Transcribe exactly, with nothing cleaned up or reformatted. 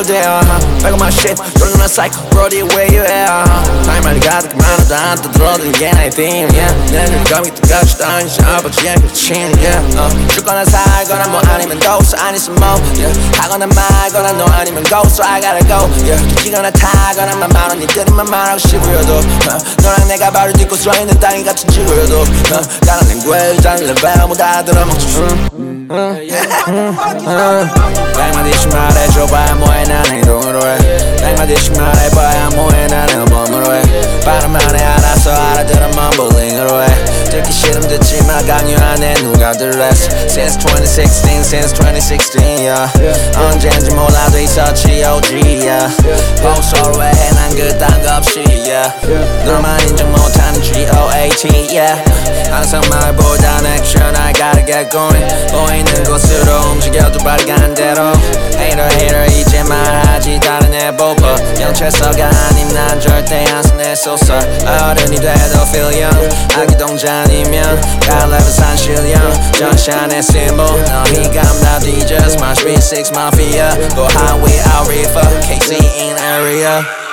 there Back on my shit rolling my cycle Brody where you at 타임만이 가득 많아도 안 떠들어드는 게 나의 theme yeah. 내는 감이 똑같이 다니 아버지의 끝임 yeah. uh, 죽거나 살거나 뭐 아니면 도서 아니면 뭐 yeah. 하거나 말거나 너 아니면 go so I gotta go yeah. 뒤지거나 타거나 맘만한 니들이만 말하고 싶어도 uh, 너랑 내가 발을 딛고 서있는 땅이 같은 지구여도 uh, 다른 랭귀지 다른 레벨 뭐 다 들어먹지 백마디씩 말해줘봐야 뭐해 난 행동으로 해 백마디씩 말해봐야 뭐해 난 앨범으로 해 발음 안에 알아서 알아들은 머블링으로 해 듣기 싫음 듣지마 강요한 애 누가 들랬어 Since twenty sixteen, since twenty sixteen yeah. 언젠지 몰라도 있었지 오지 yeah. 복소로 해난 그딴 거 없이 yeah. 너만 인정 못하는 G O A T yeah. 항상 말보단 액션 I gotta get going 보이는 곳으로 움직여도 발이 가는 대로 Hater hater 이제 말하지 다른 애 보고 영철서가 아님 난 절대 안 쓰네 소설 어른이 돼도 feel young 아기 동자니면 갈래면 산실형 전šan의 symbol 너희 감나 D Js March B six Mafia Go highway out river K C in area